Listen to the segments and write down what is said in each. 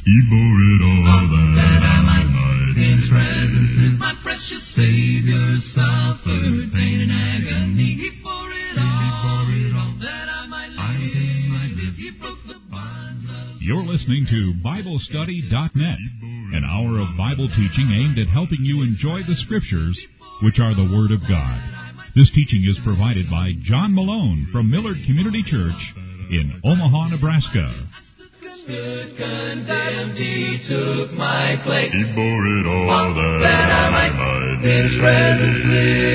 He bore it all that I might in His presence. My precious Savior suffered pain and agony. He bore it all that I might live. He broke the bonds of... You're listening to BibleStudy.net, an hour of Bible teaching aimed at helping you enjoy the Scriptures, which are the Word of God. This teaching is provided by John Malone from Millard Community Church in Omaha, Nebraska. Stood condemned, He took my place. He bore it all that I might in His presence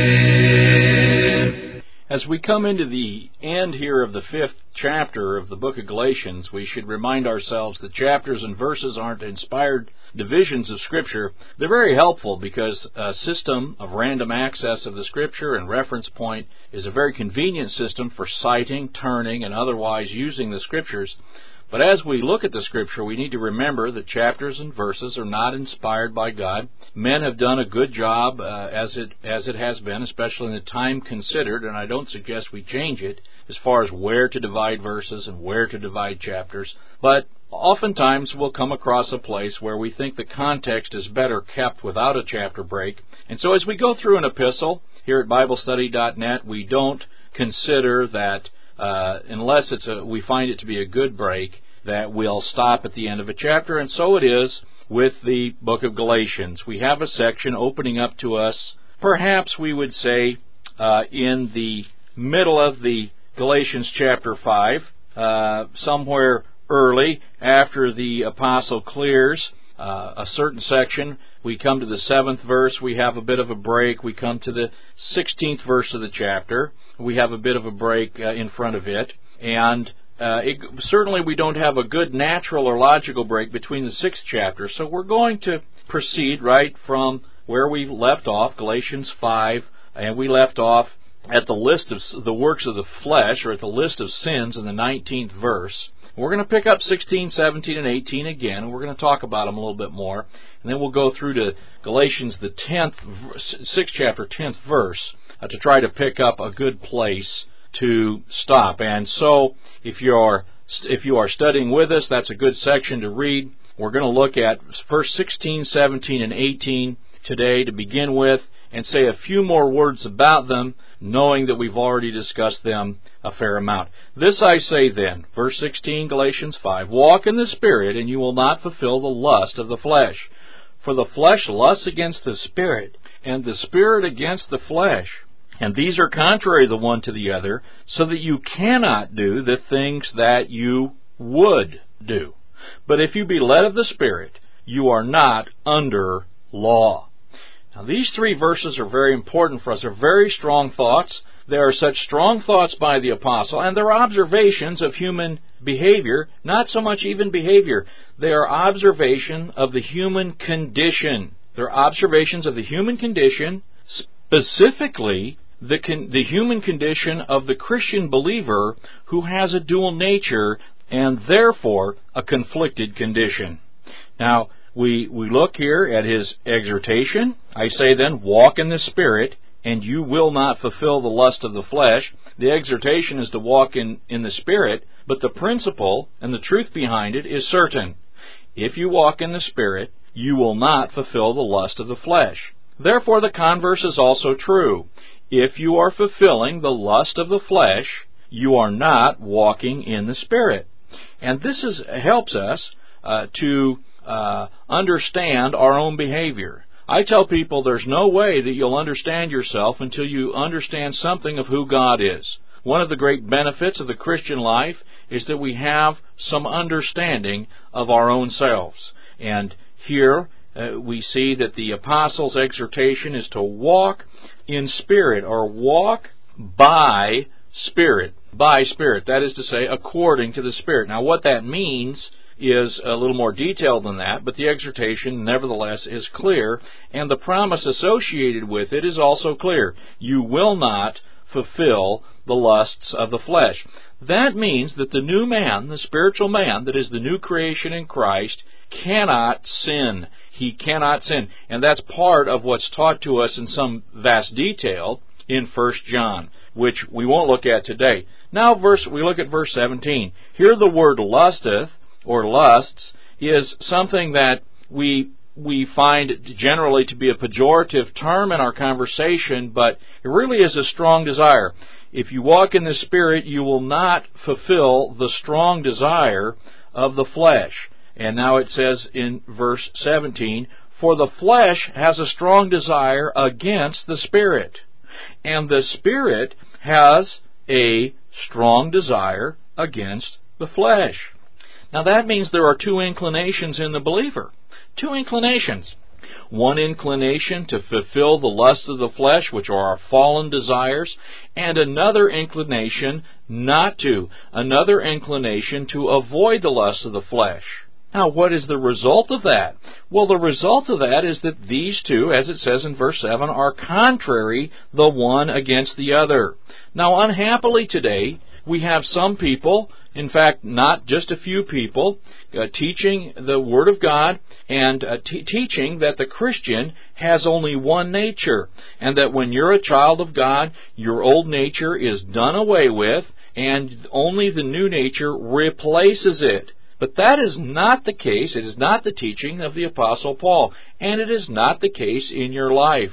live. As we come into the end here of the 5th chapter of the book of Galatians, we should remind ourselves that chapters and verses aren't inspired divisions of Scripture. They're very helpful because a system of random access of the Scripture and reference point is a very convenient system for citing, turning, and otherwise using the Scriptures. But as we look at the Scripture, we need to remember that chapters and verses are not inspired by God. Men have done a good job as it has been, especially in the time considered, and I don't suggest we change it, as far as where to divide verses and where to divide chapters. But oftentimes we'll come across a place where we think the context is better kept without a chapter break. And so as we go through an epistle here at BibleStudy.net, we don't consider that unless we find it to be a good break, that we'll stop at the end of a chapter. And so it is with the book of Galatians. We have a section opening up to us, perhaps we would say, in the middle of the Galatians chapter 5, somewhere early after the apostle clears a certain section. We come to the 7th verse, we have a bit of a break. We come to the 16th verse of the chapter, we have a bit of a break in front of it. And certainly we don't have a good natural or logical break between the 6th chapter. So we're going to proceed right from where we left off, Galatians 5, and we left off at the list of the works of the flesh, or at the list of sins in the 19th verse. We're going to pick up 16, 17, and 18 again, and we're going to talk about them a little bit more. And then we'll go through to Galatians, the 6th chapter, 10th verse, to try to pick up a good place to stop. And so, if you are studying with us, that's a good section to read. We're going to look at verse 16, 17, and 18 today to begin with, and say a few more words about them, knowing that we've already discussed them a fair amount. This I say then, verse 16, Galatians 5, walk in the Spirit, and you will not fulfill the lust of the flesh. For the flesh lusts against the Spirit, and the Spirit against the flesh. And these are contrary the one to the other, so that you cannot do the things that you would do. But if you be led of the Spirit, you are not under law. Now, these 3 verses are very important for us. They're very strong thoughts. They are such strong thoughts by the apostle, and they're observations of human behavior, not so much even behavior. They are observation of the human condition. They're observations of the human condition, specifically the human condition of the Christian believer who has a dual nature and therefore a conflicted condition. Now, we look here at his exhortation. I say then, walk in the Spirit, and you will not fulfill the lust of the flesh. The exhortation is to walk in the Spirit, but the principle and the truth behind it is certain. If you walk in the Spirit, you will not fulfill the lust of the flesh. Therefore, the converse is also true. If you are fulfilling the lust of the flesh, you are not walking in the Spirit. And this helps us to understand our own behavior. I tell people there's no way that you'll understand yourself until you understand something of who God is. One of the great benefits of the Christian life is that we have some understanding of our own selves. And here we see that the apostle's exhortation is to walk in Spirit, or walk by Spirit. By Spirit, that is to say, according to the Spirit. Now, what that means is a little more detailed than that, but the exhortation, nevertheless, is clear, and the promise associated with it is also clear. You will not fulfill the lusts of the flesh. That means that the new man, the spiritual man, that is the new creation in Christ, cannot sin. He cannot sin. And that's part of what's taught to us in some vast detail in 1 John, which we won't look at today. Now we look at verse 17. Here the word lusteth, or lusts, is something that we find generally to be a pejorative term in our conversation, but it really is a strong desire. If you walk in the Spirit, you will not fulfill the strong desire of the flesh. And now it says in verse 17, "For the flesh has a strong desire against the Spirit, and the Spirit has a strong desire against the flesh." Now that means there are two inclinations in the believer. Two inclinations. One inclination to fulfill the lusts of the flesh, which are our fallen desires, and another inclination not to. Another inclination to avoid the lusts of the flesh. Now, what is the result of that? Well, the result of that is that these two, as it says in verse 7, are contrary the one against the other. Now, unhappily today, we have some people, in fact, not just a few people, teaching the Word of God and teaching that the Christian has only one nature, and that when you're a child of God, your old nature is done away with, and only the new nature replaces it. But that is not the case. It is not the teaching of the Apostle Paul, and it is not the case in your life.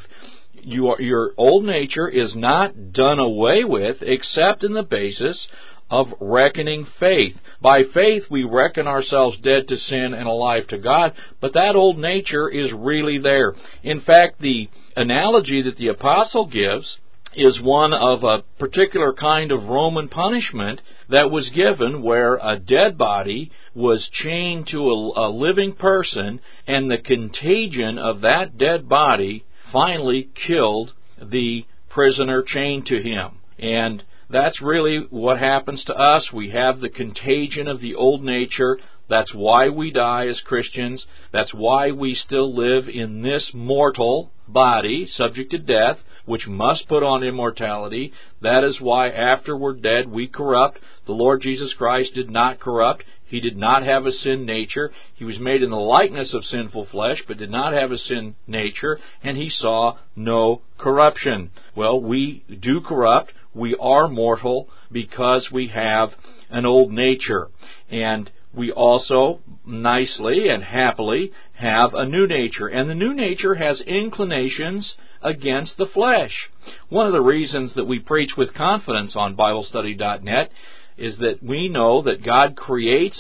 Your old nature is not done away with except in the basis of reckoning faith. By faith we reckon ourselves dead to sin and alive to God, but that old nature is really there. In fact, the analogy that the Apostle gives is one of a particular kind of Roman punishment that was given where a dead body was chained to a living person, and the contagion of that dead body finally killed the prisoner chained to him. And that's really what happens to us. We have the contagion of the old nature. That's why we die as Christians. That's why we still live in this mortal body, subject to death, which must put on immortality. That is why after we're dead we corrupt. The Lord Jesus Christ did not corrupt. He did not have a sin nature. He was made in the likeness of sinful flesh, but did not have a sin nature, and He saw no corruption. Well, we do corrupt. We are mortal because we have an old nature. And we also nicely and happily have a new nature. And the new nature has inclinations against the flesh. One of the reasons that we preach with confidence on BibleStudy.net is that we know that God creates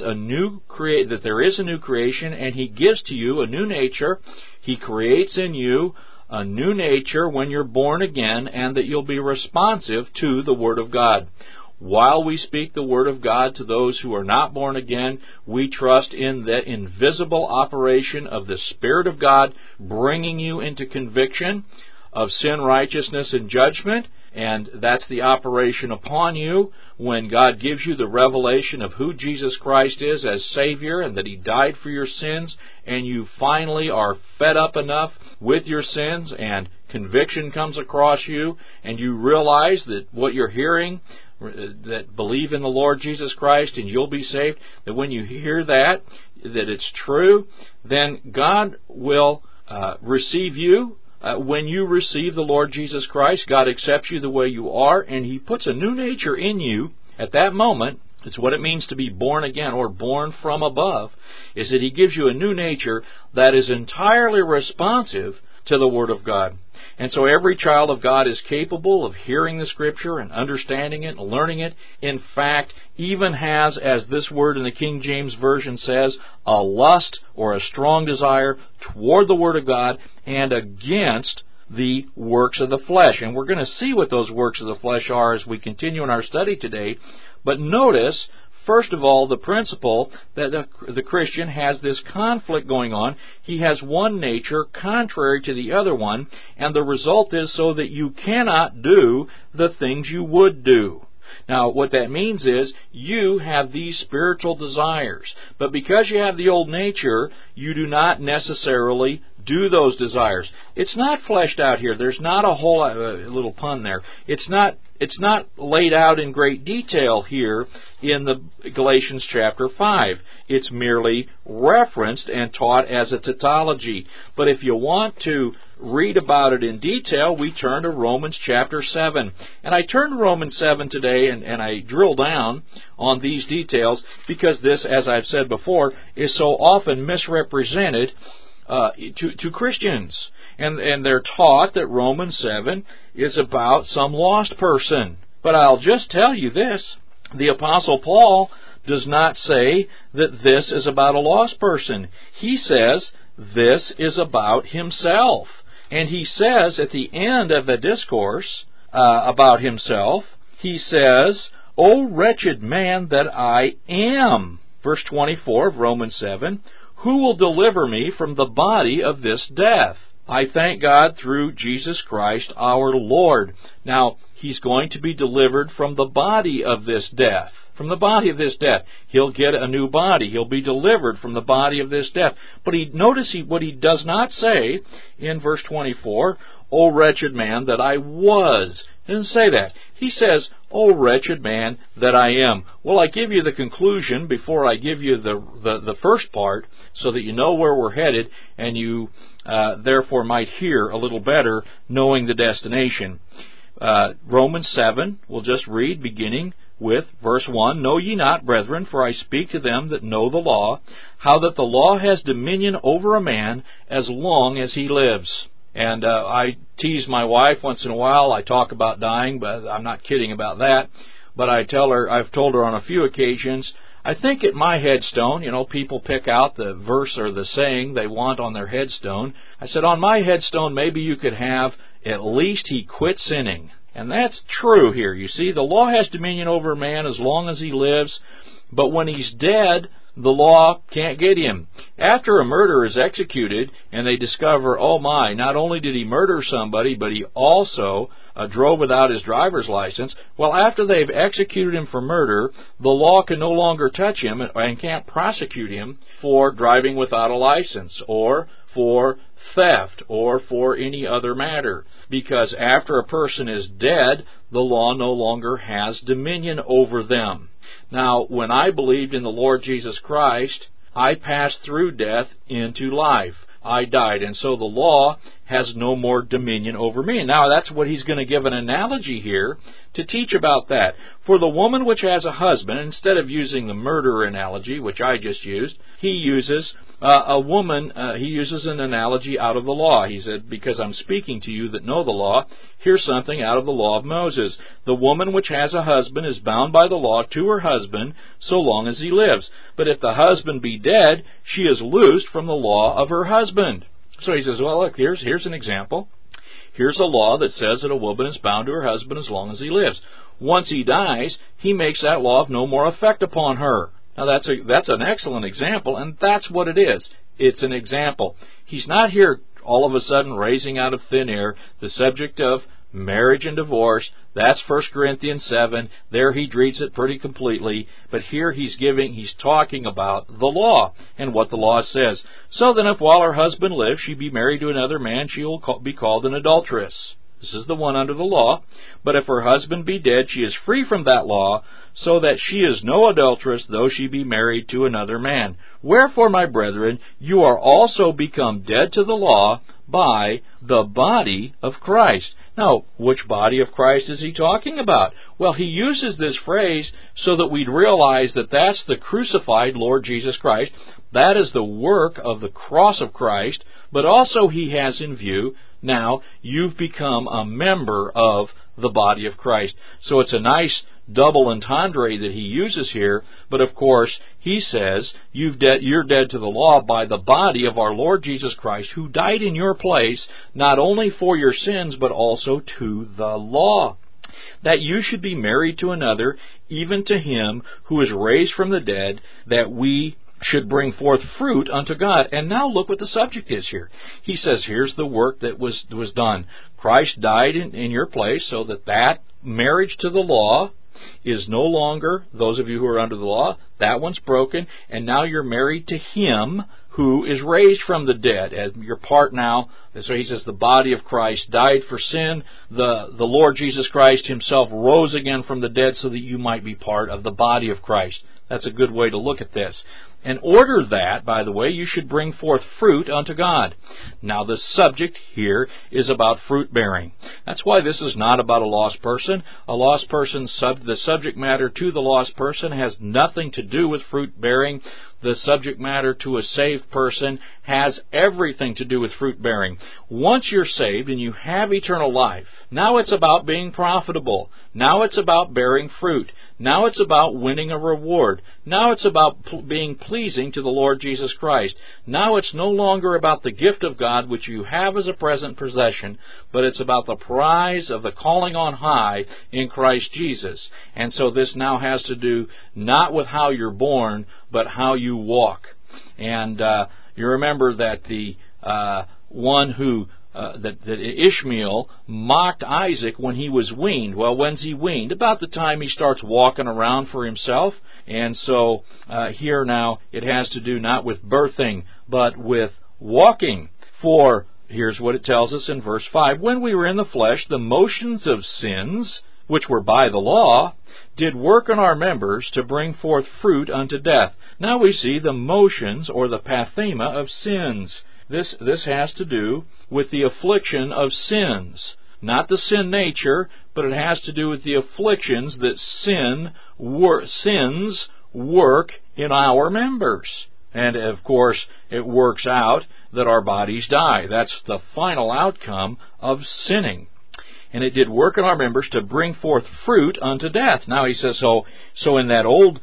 that there is a new creation, and He gives to you a new nature. He creates in you a new nature when you're born again, and that you'll be responsive to the Word of God. While we speak the Word of God to those who are not born again, we trust in the invisible operation of the Spirit of God bringing you into conviction of sin, righteousness, and judgment. And that's the operation upon you when God gives you the revelation of who Jesus Christ is as Savior and that He died for your sins, and you finally are fed up enough with your sins and conviction comes across you, and you realize that what you're hearing, that believe in the Lord Jesus Christ and you'll be saved, that when you hear that it's true, then God will receive you. When you receive the Lord Jesus Christ, God accepts you the way you are, and He puts a new nature in you at that moment. It's what it means to be born again, or born from above, is that He gives you a new nature that is entirely responsive to the Word of God. And so every child of God is capable of hearing the Scripture and understanding it and learning it. In fact, even has, as this word in the King James Version says, a lust or a strong desire toward the Word of God and against the works of the flesh. And we're going to see what those works of the flesh are as we continue in our study today. But notice, first of all, the principle that the Christian has this conflict going on. He has one nature contrary to the other one, and the result is so that you cannot do the things you would do. Now, what that means is you have these spiritual desires, but because you have the old nature, you do not necessarily do those desires. It's not fleshed out here. There's not a whole little pun there. It's not laid out in great detail here in the Galatians chapter 5. It's merely referenced and taught as a tautology. But if you want to read about it in detail, we turn to Romans chapter 7. And I turn to Romans 7 today, and I drill down on these details because this, as I've said before, is so often misrepresented to Christians. And they're taught that Romans 7 is about some lost person. But I'll just tell you this, the Apostle Paul does not say that this is about a lost person. He says this is about himself. And he says at the end of the discourse about himself, he says, "O wretched man that I am," verse 24 of Romans 7, "who will deliver me from the body of this death? I thank God through Jesus Christ our Lord." Now, he's going to be delivered from the body of this death. From the body of this death. He'll get a new body. He'll be delivered from the body of this death. But notice what he does not say in verse 24, "O wretched man that I was." He doesn't say that. He says, "O wretched man that I am." Well, I give you the conclusion before I give you the first part so that you know where we're headed and you therefore might hear a little better knowing the destination. Romans 7, we'll just read beginning with verse 1, "Know ye not, brethren, for I speak to them that know the law, how that the law has dominion over a man as long as he lives." And I tease my wife once in a while. I talk about dying, but I'm not kidding about that. But I've told her on a few occasions, I think at my headstone, people pick out the verse or the saying they want on their headstone. I said, on my headstone, maybe you could have, "At least he quit sinning." And that's true here. You see, the law has dominion over a man as long as he lives, but when he's dead, the law can't get him. After a murderer is executed and they discover, oh my, not only did he murder somebody, but he also drove without his driver's license. Well, after they've executed him for murder, the law can no longer touch him and can't prosecute him for driving without a license or for theft or for any other matter. Because after a person is dead, the law no longer has dominion over them. Now, when I believed in the Lord Jesus Christ, I passed through death into life. I died, and so the law has no more dominion over me. Now, that's what he's going to give an analogy here to teach about that. For the woman which has a husband, instead of using the murderer analogy, which I just used, he uses he uses an analogy out of the law. He said, because I'm speaking to you that know the law, here's something out of the law of Moses. The woman which has a husband is bound by the law to her husband so long as he lives. But if the husband be dead, she is loosed from the law of her husband. So he says, well, look, here's an example. Here's a law that says that a woman is bound to her husband as long as he lives. Once he dies, he makes that law of no more effect upon her. Now, that's an excellent example, and that's what it is. It's an example. He's not here all of a sudden raising out of thin air the subject of marriage and divorce. That's 1 Corinthians 7. There he treats it pretty completely. But here he's talking about the law and what the law says. So then if while her husband lives she be married to another man, she will be called an adulteress. This is the one under the law. But if her husband be dead, she is free from that law, so that she is no adulteress, though she be married to another man. Wherefore, my brethren, you are also become dead to the law by the body of Christ. Now, which body of Christ is he talking about? Well, he uses this phrase so that we'd realize that that's the crucified Lord Jesus Christ. That is the work of the cross of Christ, but also he has in view, now you've become a member of the body of Christ. So it's a nice double entendre that he uses here, but of course he says you're dead to the law by the body of our Lord Jesus Christ, who died in your place, not only for your sins but also to the law, that you should be married to another, even to him who is raised from the dead, that we should bring forth fruit unto God. And now look what the subject is here. He says here's the work that was done. Christ died in your place so that marriage to the law is no longer, those of you who are under the law, that one's broken, and now you're married to him who is raised from the dead as your part now. So he says the body of Christ died for sin. The Lord Jesus Christ himself rose again from the dead so that you might be part of the body of Christ. That's a good way to look at this. In order that, by the way, you should bring forth fruit unto God. Now the subject here is about fruit bearing. That's why this is not about a lost person. A lost person, the subject matter to the lost person has nothing to do with fruit bearing. The subject matter to a saved person has everything to do with fruit bearing. Once you're saved and you have eternal life, now it's about being profitable. Now it's about bearing fruit. Now it's about winning a reward. Now it's about being pleasing to the Lord Jesus Christ. Now it's no longer about the gift of God which you have as a present possession, but it's about the prize of the calling on high in Christ Jesus. And so this now has to do not with how you're born, but how you walk. And you remember that the one who that Ishmael mocked Isaac when he was weaned. Well, when's he weaned? About the time he starts walking around for himself. And so here now it has to do not with birthing, but with walking. For here's what it tells us in verse 5. When we were in the flesh, the motions of sins, which were by the law, did work in our members to bring forth fruit unto death. Now we see the motions or the pathema of sins. This has to do with the affliction of sins. Not the sin nature, but it has to do with the afflictions that sins work in our members. And of course, it works out that our bodies die. That's the final outcome of sinning. And it did work in our members to bring forth fruit unto death. Now he says, so in that old,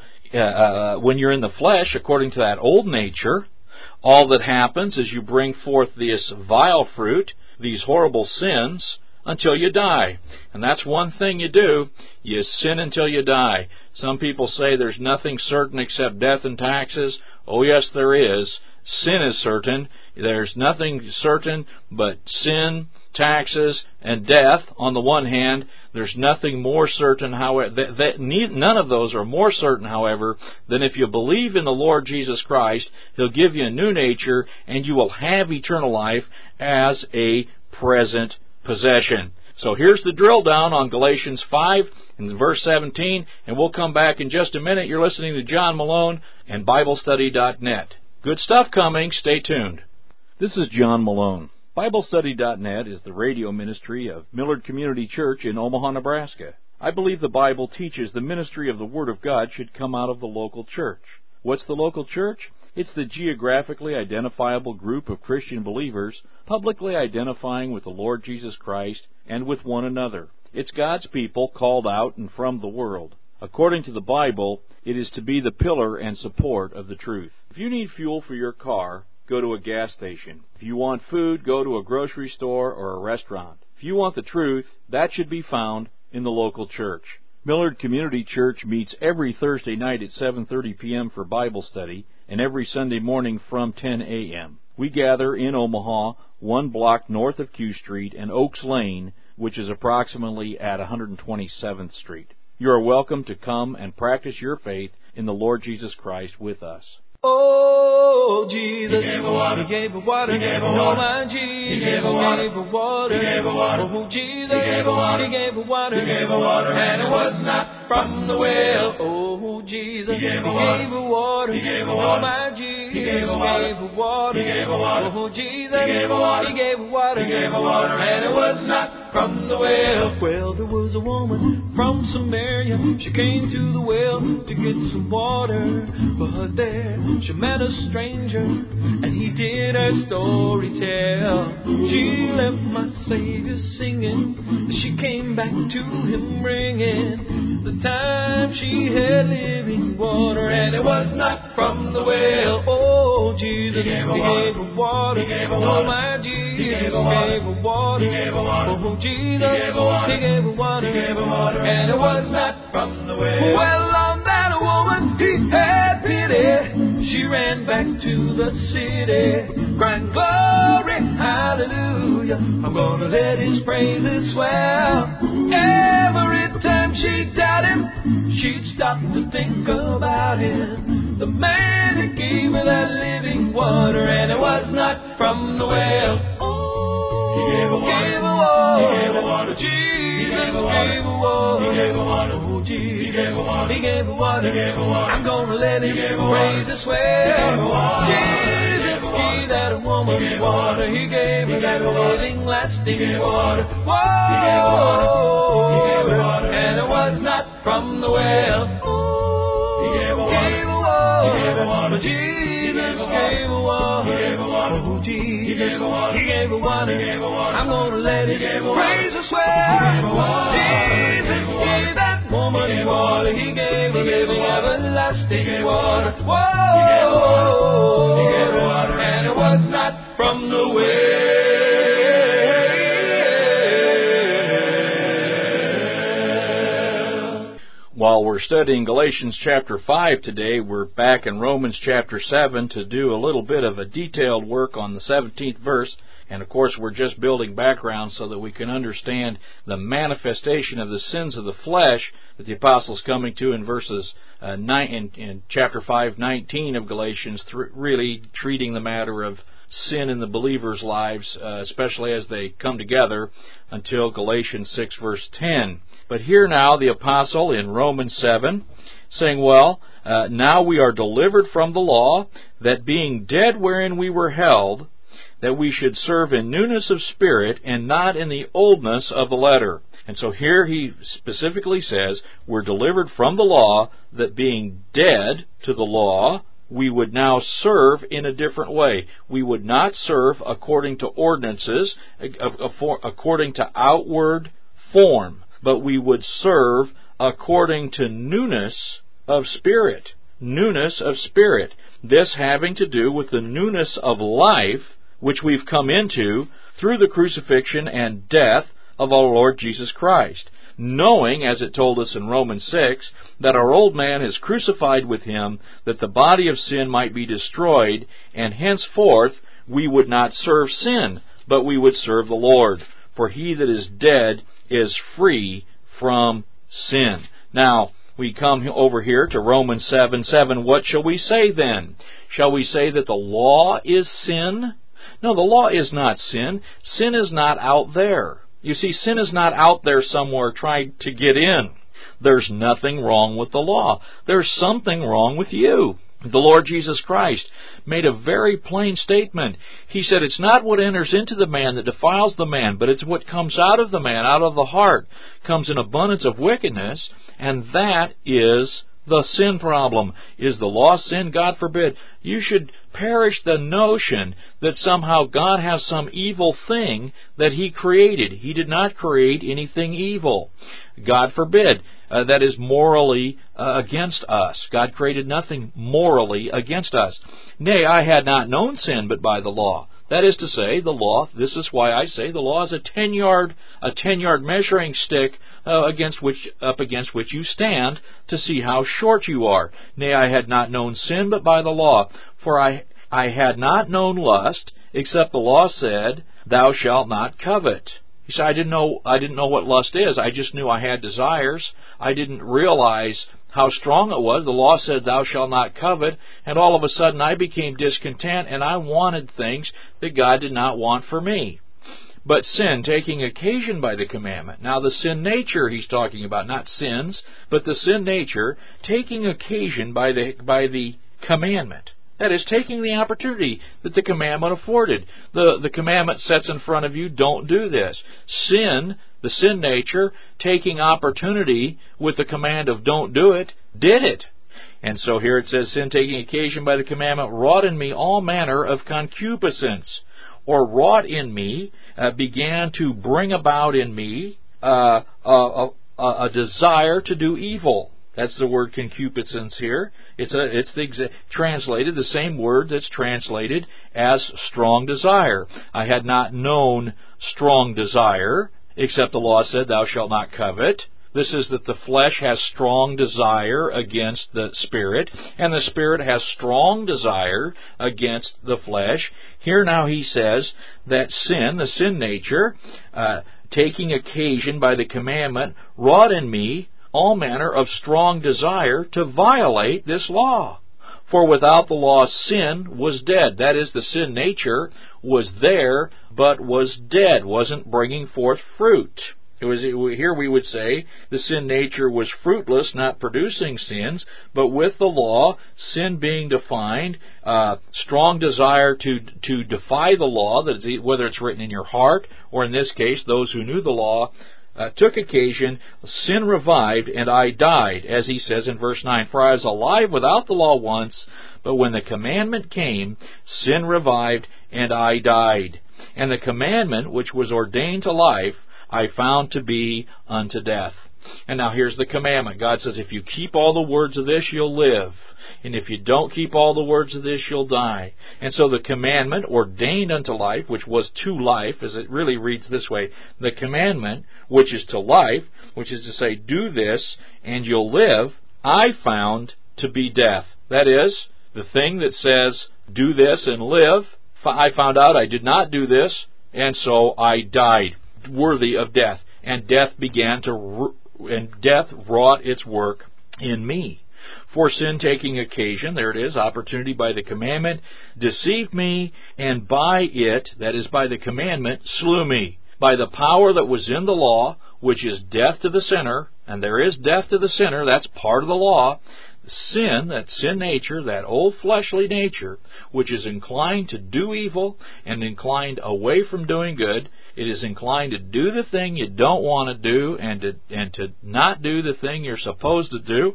when you're in the flesh, according to that old nature, all that happens is you bring forth this vile fruit, these horrible sins, until you die. And that's one thing you do. You sin until you die. Some people say there's nothing certain except death and taxes. Oh yes, there is. Sin is certain. There's nothing certain but sin, taxes, and death on the one hand. There's nothing more certain, however, none of those are more certain, however, than if you believe in the Lord Jesus Christ, He'll give you a new nature, and you will have eternal life as a present possession. So here's the drill down on Galatians 5 and verse 17, and we'll come back in just a minute. You're listening to John Malone and BibleStudy.net. Good stuff coming. Stay tuned. This is John Malone. BibleStudy.net is the radio ministry of Millard Community Church in Omaha, Nebraska. I believe the Bible teaches the ministry of the Word of God should come out of the local church. What's the local church? It's the geographically identifiable group of Christian believers publicly identifying with the Lord Jesus Christ and with one another. It's God's people called out and from the world. According to the Bible, it is to be the pillar and support of the truth. If you need fuel for your car, go to a gas station. If you want food, go to a grocery store or a restaurant. If you want the truth, that should be found in the local church. Millard Community Church meets every Thursday night at 7:30 p.m. for Bible study and every Sunday morning from 10 a.m. We gather in Omaha, one block north of Q Street and Oaks Lane, which is approximately at 127th Street. You are welcome to come and practice your faith in the Lord Jesus Christ with us. Oh, Jesus, He gave her water. He gave her water. He gave her water. Oh, my Jesus, He gave her water. He gave her water. He gave her water. Oh, Jesus, He gave her water. He gave her water. He gave her water. And it was not from the well. Oh, Jesus, He gave her water. He gave her water. Oh, my Jesus, He gave her water. He gave her water. Oh, Jesus, He gave her water. He gave her water. He gave her water. And it was not from the well. Well, there was a woman from Samaria. She came to the well to get some water. But there she met a stranger, and he did her story tell. She left my Savior singing. She came back to Him bringing the time she had living water. And it was not from the well. Oh, Jesus, He gave her water. He gave her water. Oh, my Jesus, He gave her water. He gave her water. Oh, Jesus, He gave her water. He gave her water. He gave her water. And it was not from the well. Well, on that woman He had pity. She ran back to the city, crying, glory, hallelujah. I'm gonna let His praises swell. Every time she doubted Him, she'd stop to think about Him. The man that gave her that living water, and it was not from the well. Oh, He gave her water. He gave her water. But Jesus gave a water. He gave a water. Oh, Jesus. He gave a water. He gave a water. He gave a water. I'm gonna let him raise a swell. Jesus gave that woman water. He gave her that living, lasting water. Whoa. And it was not from the well. He gave a water. He gave a water. Jesus gave a water. He gave a water. Oh, Jesus. He gave a water. He gave a water. I'm gonna let it raise a swell. Jesus gave that woman water. He gave a living, everlasting water. Whoa. He gave a water. And it was not from the well. While we're studying Galatians chapter 5 today, we're back in Romans chapter 7 to do a little bit of a detailed work on the 17th verse. And of course, we're just building background so that we can understand the manifestation of the sins of the flesh that the apostle's coming to in verses 9 in chapter 5:19 of Galatians, really treating the matter of sin in the believers' lives, especially as they come together, until Galatians 6 verse 10. But here now the apostle in Romans 7 saying, now we are delivered from the law, that being dead wherein we were held, that we should serve in newness of spirit and not in the oldness of the letter. And so here he specifically says, we're delivered from the law, that being dead to the law, we would now serve in a different way. We would not serve according to ordinances, according to outward form, but we would serve according to newness of spirit. Newness of spirit. This having to do with the newness of life, which we've come into through the crucifixion and death of our Lord Jesus Christ. Knowing, as it told us in Romans 6, that our old man is crucified with him, that the body of sin might be destroyed, and henceforth we would not serve sin, but we would serve the Lord. For he that is dead is free from sin. Now, we come over here to Romans 7:7. What shall we say then? Shall we say that the law is sin? No, the law is not sin. Sin is not out there. You see, sin is not out there somewhere trying to get in. There's nothing wrong with the law. There's something wrong with you. The Lord Jesus Christ made a very plain statement. He said, it's not what enters into the man that defiles the man, but it's what comes out of the man, out of the heart, comes in abundance of wickedness, and that is the sin problem. Is the law sin? God forbid. You should perish the notion that somehow God has some evil thing that He created. He did not create anything evil. God forbid. That is morally against us. God created nothing morally against us. Nay, I had not known sin but by the law. That is to say, the law, this is why I say the law is a 10-yard measuring stick up against which you stand to see how short you are. Nay, I had not known sin but by the law. For I had not known lust, except the law said, thou shalt not covet. You see, I didn't know what lust is. I just knew I had desires. I didn't realize how strong it was. The law said, thou shalt not covet, and all of a sudden I became discontent, and I wanted things that God did not want for me. But sin, taking occasion by the commandment. Now the sin nature he's talking about, not sins, but the sin nature, taking occasion by the commandment. That is, taking the opportunity that the commandment afforded. The commandment sets in front of you, don't do this. Sin, the sin nature, taking opportunity with the command of don't do it, did it. And so here it says, sin taking occasion by the commandment wrought in me all manner of concupiscence, or wrought in me, began to bring about in me a desire to do evil. That's the word concupiscence here. It's translated the same word that's translated as strong desire. I had not known strong desire, except the law said, thou shalt not covet. This is that the flesh has strong desire against the spirit, and the spirit has strong desire against the flesh. Here now he says that sin, the sin nature, taking occasion by the commandment, wrought in me all manner of strong desire to violate this law. For without the law, sin was dead. That is, the sin nature was there, but was dead, wasn't bringing forth fruit. Here we would say the sin nature was fruitless, not producing sins, but with the law, sin being defined, strong desire to defy the law, that is, whether it's written in your heart, or in this case, those who knew the law, took occasion, sin revived, and I died, as he says in verse 9, for I was alive without the law once, but when the commandment came, sin revived, and I died. And the commandment, which was ordained to life, I found to be unto death. And now here's the commandment. God says, if you keep all the words of this, you'll live. And if you don't keep all the words of this, you'll die. And so the commandment ordained unto life, which was to life, as it really reads this way, the commandment, which is to life, which is to say, do this and you'll live, I found to be death. That is, the thing that says, do this and live, I found out I did not do this, and so I died, worthy of death. And death death wrought its work in me. For sin taking occasion, there it is, opportunity by the commandment, deceived me, and by it, that is by the commandment, slew me. By the power that was in the law, which is death to the sinner, and there is death to the sinner, that's part of the law, sin, that sin nature, that old fleshly nature, which is inclined to do evil and inclined away from doing good, it is inclined to do the thing you don't want to do and to not do the thing you're supposed to do.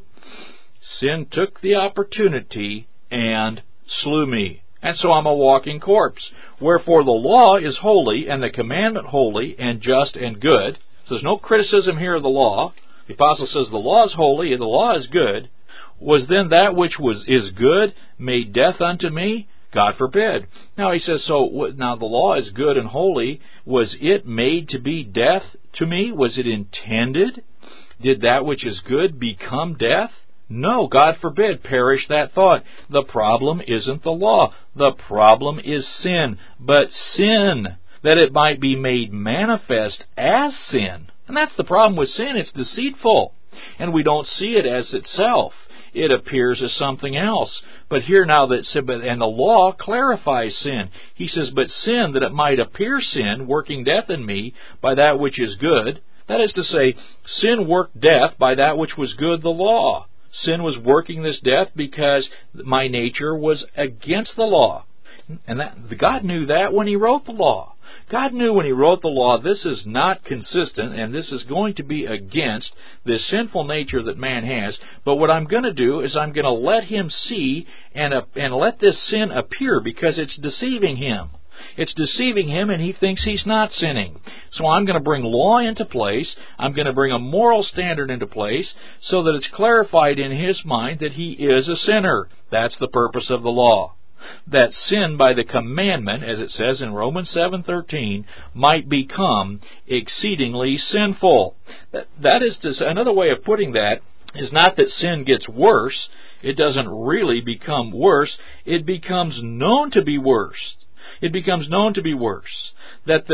Sin took the opportunity and slew me. And so I'm a walking corpse. Wherefore the law is holy, and the commandment holy, and just, and good. So there's no criticism here of the law. The apostle says the law is holy, and the law is good. Was then that which is good made death unto me? God forbid. Now he says, now the law is good and holy. Was it made to be death to me? Was it intended? Did that which is good become death? No, God forbid, perish that thought. The problem isn't the law. The problem is sin. But sin, that it might be made manifest as sin. And that's the problem with sin. It's deceitful. And we don't see it as itself. It appears as something else. But here now, and the law clarifies sin. He says, but sin, that it might appear sin, working death in me by that which is good. That is to say, sin worked death by that which was good, the law. Sin was working this death because my nature was against the law. And God knew that when He wrote the law. God knew when He wrote the law, this is not consistent, and this is going to be against this sinful nature that man has. But what I'm going to do is I'm going to let him see and let this sin appear, because it's deceiving him. It's deceiving him, and he thinks he's not sinning. So I'm going to bring law into place. I'm going to bring a moral standard into place so that it's clarified in his mind that he is a sinner. That's the purpose of the law. That sin by the commandment, as it says in Romans 7:13, might become exceedingly sinful. That is another way of putting that is not that sin gets worse. It doesn't really become worse. It becomes known to be worse. It becomes known to be worse. That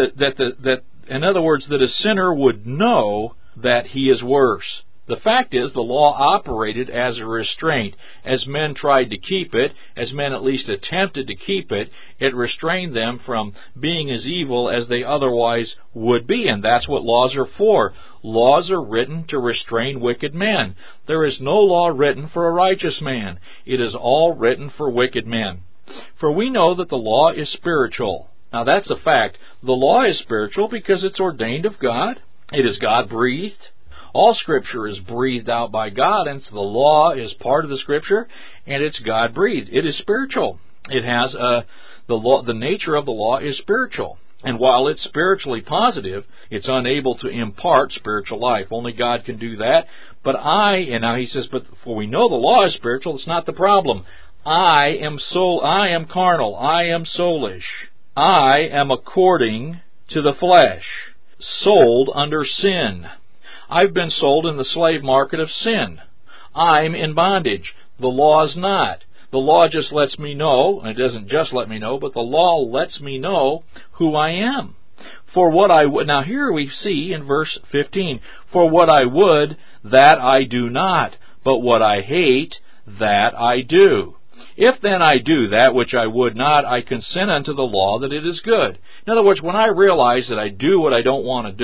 in other words, that a sinner would know that he is worse. The fact is, the law operated as a restraint. As men tried to keep it, as men at least attempted to keep it, it restrained them from being as evil as they otherwise would be. And that's what laws are for. Laws are written to restrain wicked men. There is no law written for a righteous man. It is all written for wicked men. For we know that the law is spiritual. Now that's a fact. The law is spiritual because it's ordained of God. It is God-breathed. All Scripture is breathed out by God, and so the law is part of the Scripture, and it's God-breathed. It is spiritual. It has the nature of the law is spiritual. And while it's spiritually positive, it's unable to impart spiritual life. Only God can do that. But and now he says, but for we know the law is spiritual, it's not the problem. I am carnal, I am soulish. I am according to the flesh, sold under sin. I've been sold in the slave market of sin. I'm in bondage. The law's not. The law just lets me know, and it doesn't just let me know, but the law lets me know who I am. For what I would, now here we see in verse 15, for what I would, that I do not, but what I hate, that I do. If then I do that which I would not, I consent unto the law that it is good. In other words, when I realize that I do what I don't want to do,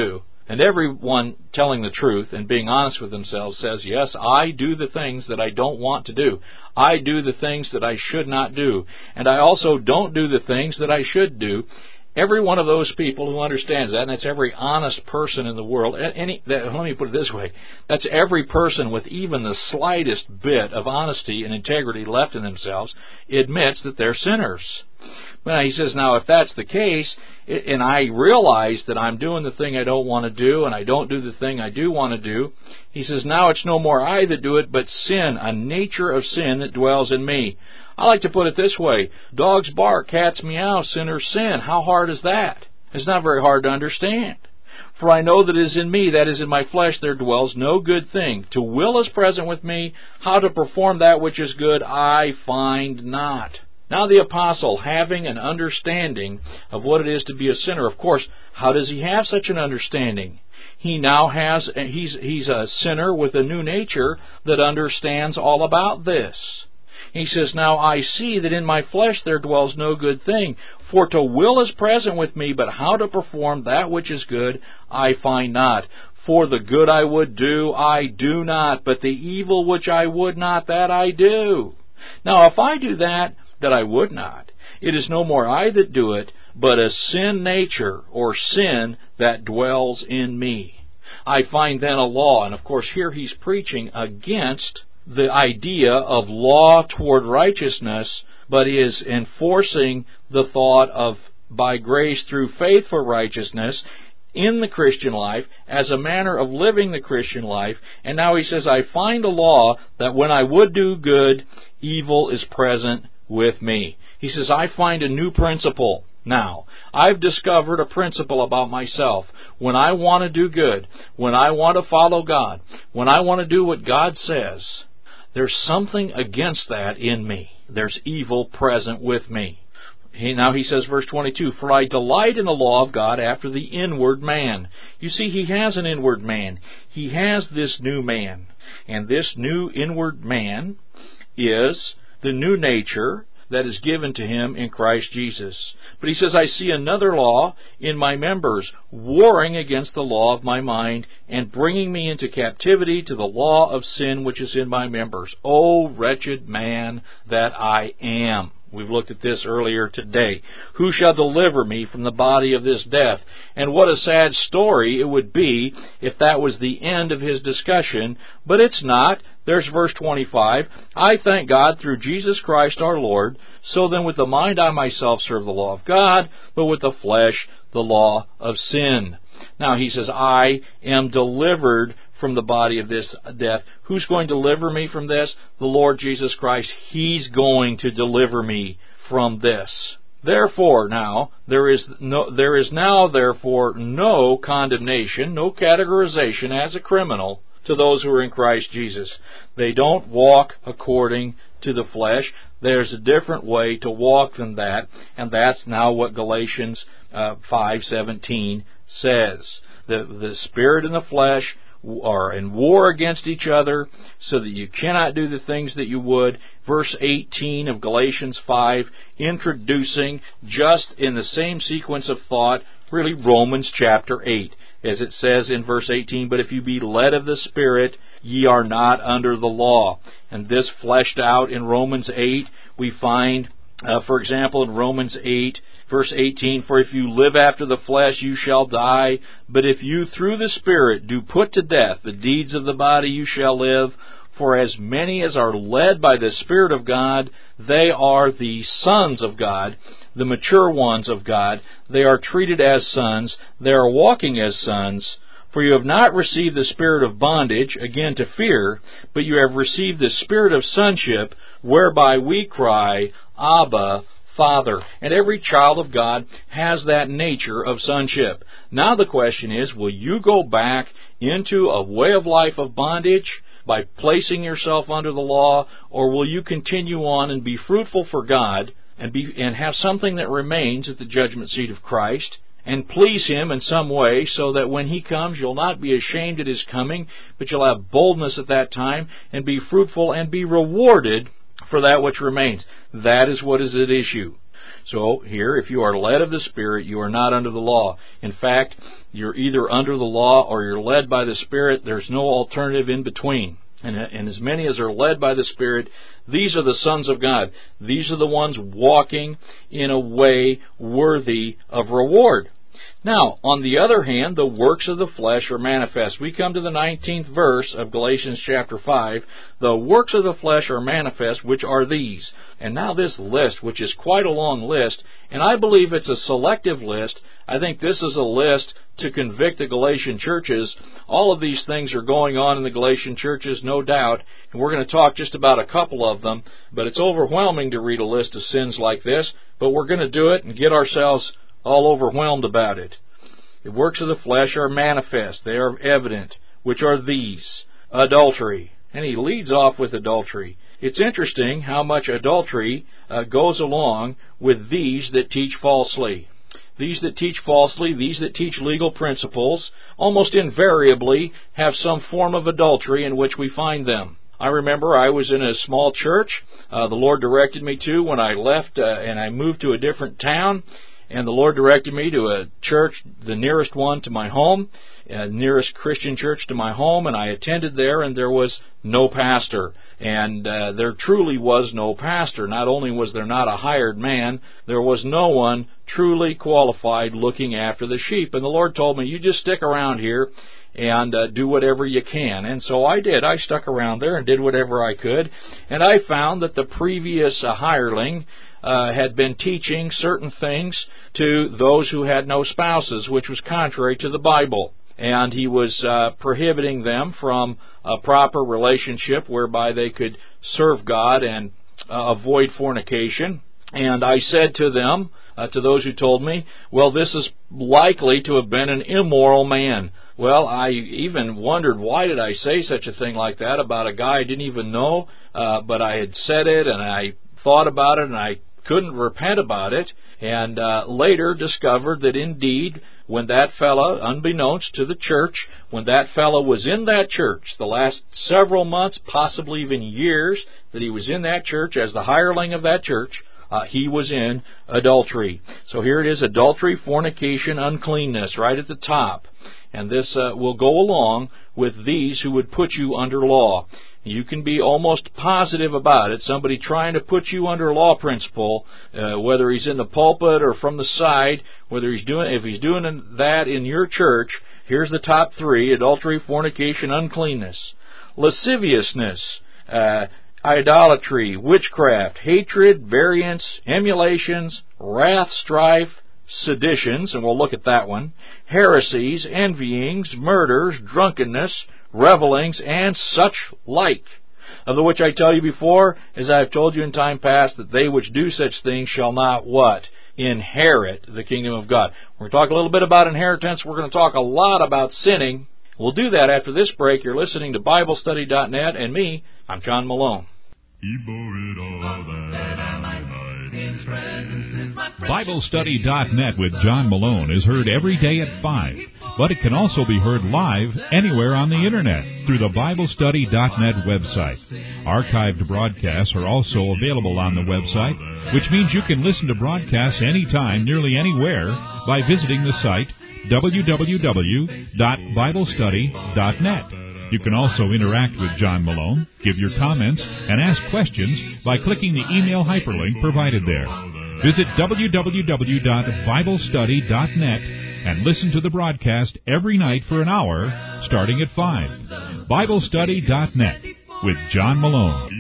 And everyone telling the truth and being honest with themselves says, yes, I do the things that I don't want to do. I do the things that I should not do. And I also don't do the things that I should do. Every one of those people who understands that, and that's every honest person in the world, let me put it this way, that's every person with even the slightest bit of honesty and integrity left in themselves, admits that they're sinners. Well, he says, now if that's the case, and I realize that I'm doing the thing I don't want to do, and I don't do the thing I do want to do, he says, now it's no more I that do it, but sin, a nature of sin that dwells in me. I like to put it this way, dogs bark, cats meow, sinners sin. How hard is that? It's not very hard to understand. For I know that it is in me, that is in my flesh, there dwells no good thing. To will is present with me, how to perform that which is good I find not. Now the apostle, having an understanding of what it is to be a sinner, of course, how does he have such an understanding? He now has, he's a sinner with a new nature that understands all about this. He says, now I see that in my flesh there dwells no good thing, for to will is present with me, but how to perform that which is good I find not. For the good I would do, I do not, but the evil which I would not, that I do. Now if I do that I would not, it is no more I that do it, but a sin nature, or sin, that dwells in me. I find then a law, and of course here he's preaching against the idea of law toward righteousness, but is enforcing the thought of by grace through faith for righteousness in the Christian life as a manner of living the Christian life. And now he says, I find a law that when I would do good, evil is present with me. He says, I find a new principle. Now, I've discovered a principle about myself. When I want to do good, when I want to follow God, when I want to do what God says, there's something against that in me. There's evil present with me. Now he says, verse 22, for I delight in the law of God after the inward man. You see, he has an inward man. He has this new man. And this new inward man is the new nature that is given to him in Christ Jesus. But he says, I see another law in my members, warring against the law of my mind, and bringing me into captivity to the law of sin which is in my members. O wretched man that I am. We've looked at this earlier today. Who shall deliver me from the body of this death? And what a sad story it would be if that was the end of his discussion, but it's not. There's verse 25. I thank God through Jesus Christ our Lord. So then with the mind I myself serve the law of God, but with the flesh the law of sin. Now he says, I am delivered from the body of this death. Who's going to deliver me from this? The Lord Jesus Christ. He's going to deliver me from this. Therefore now, there is now no condemnation, no categorization as a criminal to those who are in Christ Jesus. They don't walk according to the flesh. There's a different way to walk than that, and that's now what Galatians 5:17 says. The spirit and the flesh are in war against each other, so that you cannot do the things that you would. Verse 18 of Galatians 5, introducing, just in the same sequence of thought, really Romans chapter 8. As it says in verse 18, but if you be led of the Spirit, ye are not under the law. And this fleshed out in Romans 8, we find, for example, in Romans 8, verse 18, for if you live after the flesh, you shall die. But if you through the Spirit do put to death the deeds of the body, you shall live. For as many as are led by the Spirit of God, they are the sons of God, the mature ones of God. They are treated as sons. They are walking as sons. For you have not received the spirit of bondage, again to fear, but you have received the spirit of sonship, whereby we cry, Abba, Father. And every child of God has that nature of sonship. Now the question is, will you go back into a way of life of bondage by placing yourself under the law, or will you continue on and be fruitful for God and have something that remains at the judgment seat of Christ and please Him in some way, so that when He comes you'll not be ashamed at His coming, but you'll have boldness at that time and be fruitful and be rewarded for that which remains. That is what is at issue. So here, if you are led of the Spirit, you are not under the law. In fact, you're either under the law or you're led by the Spirit. There's no alternative in between. And as many as are led by the Spirit, these are the sons of God. These are the ones walking in a way worthy of reward. Now, on the other hand, the works of the flesh are manifest. We come to the 19th verse of Galatians chapter 5. The works of the flesh are manifest, which are these. And now this list, which is quite a long list, and I believe it's a selective list. I think this is a list to convict the Galatian churches. All of these things are going on in the Galatian churches, no doubt, and we're going to talk just about a couple of them, but it's overwhelming to read a list of sins like this, but we're going to do it and get ourselves all overwhelmed about it. The works of the flesh are manifest. They are evident, which are these. Adultery. And he leads off with adultery. It's interesting how much adultery goes along with these that teach falsely. These that teach falsely, these that teach legal principles, almost invariably have some form of adultery in which we find them. I remember I was in a small church the Lord directed me to when I left and I moved to a different town. And the Lord directed me to a church, the nearest one to my home, nearest Christian church to my home, and I attended there, and there was no pastor. And there truly was no pastor. Not only was there not a hired man, there was no one truly qualified looking after the sheep. And the Lord told me, you just stick around here and do whatever you can. And so I did. I stuck around there and did whatever I could. And I found that the previous hireling had been teaching certain things to those who had no spouses, which was contrary to the Bible. And he was prohibiting them from a proper relationship whereby they could serve God and avoid fornication. And I said to them, to those who told me, well, this is likely to have been an immoral man. Well, I even wondered, why did I say such a thing like that about a guy I didn't even know? But I had said it, and I thought about it, and I couldn't repent about it, and later discovered that indeed, when that fellow, unbeknownst to the church, when that fellow was in that church, the last several months, possibly even years, that he was in that church as the hireling of that church, he was in adultery. So here it is, adultery, fornication, uncleanness, right at the top. And this will go along with these who would put you under law. You can be almost positive about it. Somebody trying to put you under law principle, whether he's in the pulpit or from the side, if he's doing that in your church, here's the top three: adultery, fornication, uncleanness, lasciviousness, idolatry, witchcraft, hatred, variance, emulations, wrath, strife, seditions, and we'll look at that one, heresies, envyings, murders, drunkenness, revelings, and such like, of the which I tell you before, as I have told you in time past, that they which do such things shall not what? Inherit the kingdom of God. We're going to talk a little bit about inheritance. We're going to talk a lot about sinning. We'll do that after this break. You're listening to BibleStudy.net, and me, I'm John Malone. BibleStudy.net with John Malone is heard every day at 5, but it can also be heard live anywhere on the Internet through the BibleStudy.net website. Archived broadcasts are also available on the website, which means you can listen to broadcasts anytime, nearly anywhere, by visiting the site www.BibleStudy.net. You can also interact with John Malone, give your comments, and ask questions by clicking the email hyperlink provided there. Visit www.BibleStudy.net and listen to the broadcast every night for an hour, starting at 5. BibleStudy.net with John Malone.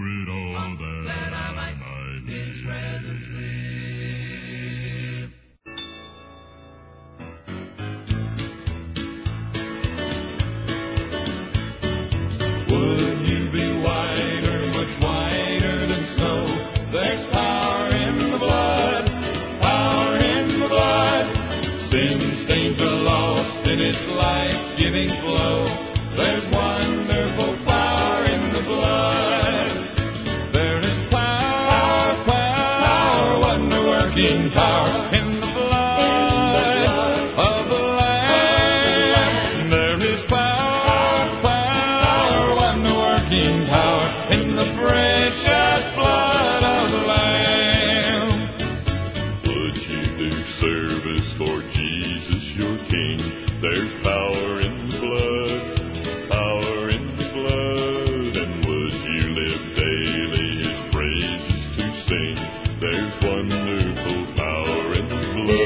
Would you be whiter, much whiter than snow? There's power in the blood, power in the blood. Sin stains are lost in its life-giving flow. There's wonderful power in the blood. There is power, power, wonder-working power in the blood of the Lamb. There is power, wonder-working power in the precious blood of the Lamb.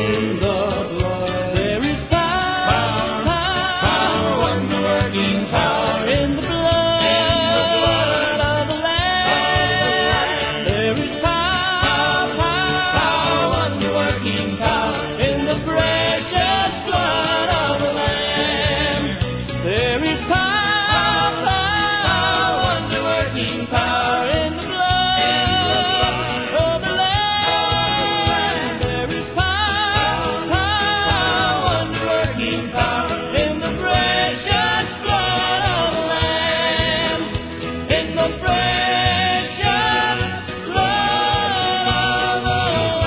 in the blood. There is power, power, wonder-working power in the blood of the Lamb. There is power, wonder-working power in the precious blood of the Lamb. There is power, wonder-working power in the blood of the Lamb. There is power, wonder-working power in the precious blood of the Lamb. In the precious blood of the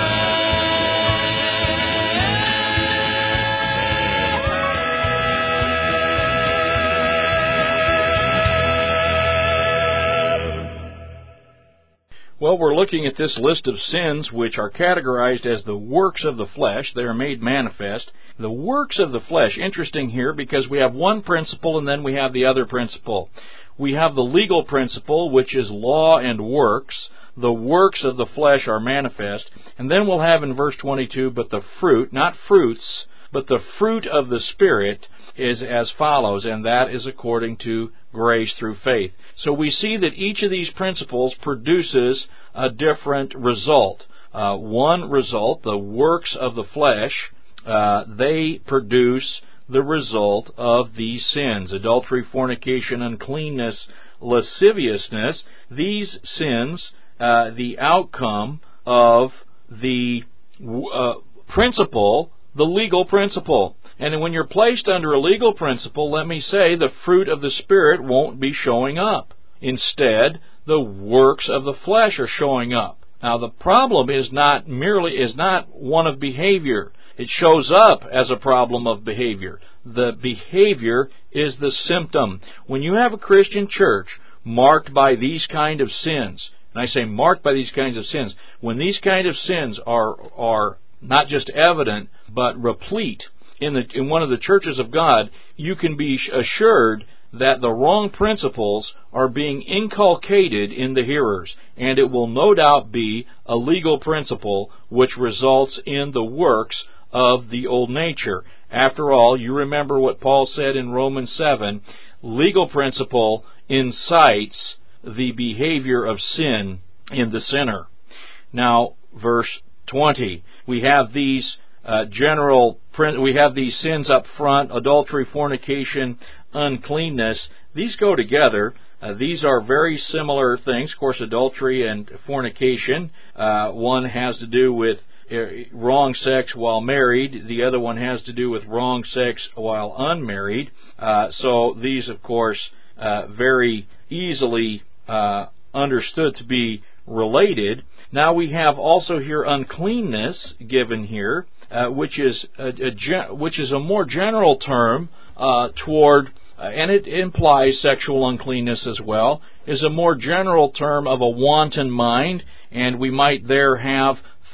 Well, we're looking at this list of sins which are categorized as the works of the flesh. They are made manifest. The works of the flesh, interesting here because we have one principle and then we have the other principle. We have the legal principle, which is law and works. The works of the flesh are manifest. And then we'll have in verse 22, but the fruit, not fruits, but the fruit of the Spirit is as follows, and that is according to grace through faith. So we see that each of these principles produces a different result. One result, the works of the flesh, they produce the result of these sins: adultery, fornication, uncleanness, lasciviousness. These sins, the outcome of the principle, the legal principle. And when you're placed under a legal principle, let me say, the fruit of the Spirit won't be showing up. Instead, the works of the flesh are showing up. Now, the problem is not one of behavior. It shows up as a problem of behavior. The behavior is the symptom. When you have a Christian church marked by these kind of sins, and I say marked by these kinds of sins, when these kind of sins are not just evident, but replete in one of the churches of God, you can be assured that the wrong principles are being inculcated in the hearers, and it will no doubt be a legal principle which results in the works of the old nature. After all, you remember what Paul said in Romans 7, legal principle incites the behavior of sin in the sinner. Now, verse 20, we have these these sins up front: adultery, fornication, uncleanness. These go together. These are very similar things. Of course, adultery and fornication, one has to do with wrong sex while married. The other one has to do with wrong sex while unmarried. So these, of course, very easily understood to be related. Now we have also here uncleanness given here, which is a more general term toward, and it implies sexual uncleanness as well, is a more general term of a wanton mind, and we might there have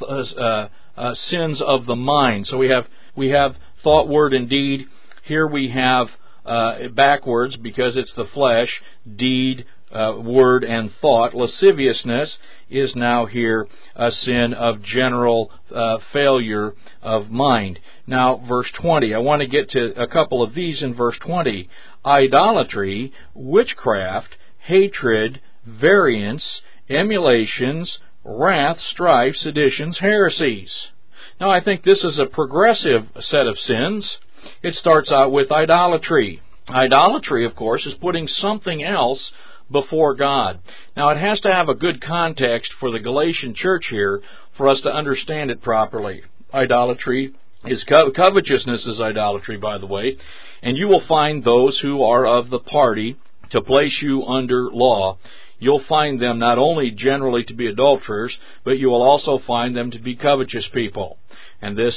sins of the mind. So we have thought, word, and deed. Here we have backwards, because it's the flesh, deed, word, and thought. Lasciviousness is now here a sin of general failure of mind. Now, verse 20. I want to get to a couple of these in verse 20. Idolatry, witchcraft, hatred, variance, emulations, wrath, strife, seditions, heresies. Now, I think this is a progressive set of sins. It starts out with idolatry. Idolatry, of course, is putting something else before God. Now, it has to have a good context for the Galatian church here for us to understand it properly. Idolatry is covetousness is idolatry, by the way, and you will find those who are of the party to place you under law. You'll find them not only generally to be adulterers, but you will also find them to be covetous people. And this